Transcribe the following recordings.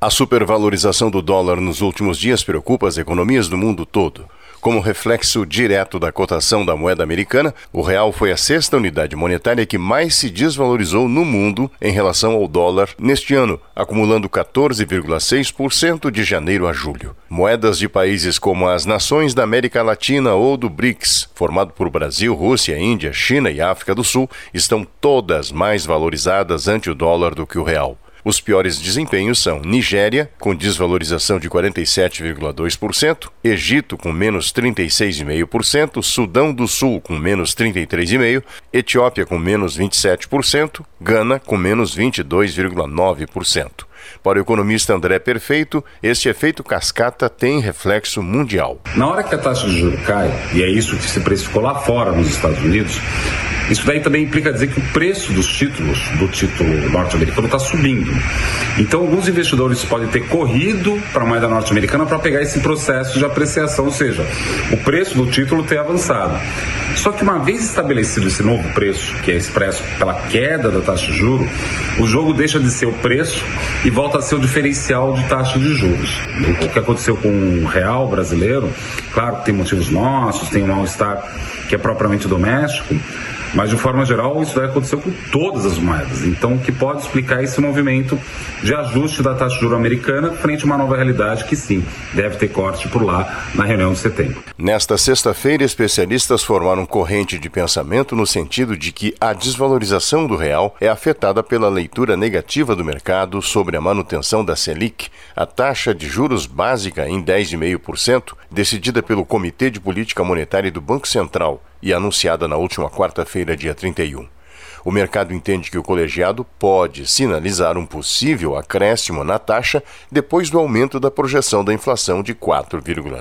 A supervalorização do dólar nos últimos dias preocupa as economias do mundo todo. Como reflexo direto da cotação da moeda americana, o real foi a sexta unidade monetária que mais se desvalorizou no mundo em relação ao dólar neste ano, acumulando 14,6% de janeiro a julho. Moedas de países como as nações da América Latina ou do BRICS, formado por Brasil, Rússia, Índia, China e África do Sul, estão todas mais valorizadas ante o dólar do que o real. Os piores desempenhos são Nigéria, com desvalorização de 47,2%, Egito, com menos 36,5%, Sudão do Sul, com menos 33,5%, Etiópia, com menos 27%, Gana, com menos 22,9%. Para o economista André Perfeito, este efeito cascata tem reflexo mundial. Na hora que a taxa de juros cai, e é isso que se precificou lá fora nos Estados Unidos, isso daí também implica dizer que o preço dos títulos, do título norte-americano, está subindo. Então, alguns investidores podem ter corrido para a moeda norte-americana para pegar esse processo de apreciação, ou seja, o preço do título ter avançado. Só que uma vez estabelecido esse novo preço, que é expresso pela queda da taxa de juros, o jogo deixa de ser o preço e volta a ser o diferencial de taxa de juros. O que aconteceu com o real brasileiro, claro que tem motivos nossos, tem um mal-estar que é propriamente doméstico, mas, de forma geral, isso vai acontecer com todas as moedas. Então, o que pode explicar esse movimento de ajuste da taxa de juros americana frente a uma nova realidade que, sim, deve ter corte por lá na reunião de setembro. Nesta sexta-feira, especialistas formaram corrente de pensamento no sentido de que a desvalorização do real é afetada pela leitura negativa do mercado sobre a manutenção da Selic, a taxa de juros básica em 10,5%, decidida pelo Comitê de Política Monetária do Banco Central e anunciada na última quarta-feira, dia 31. O mercado entende que o colegiado pode sinalizar um possível acréscimo na taxa depois do aumento da projeção da inflação de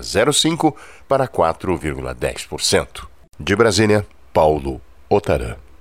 4,05% para 4,10%. De Brasília, Paulo Otarã.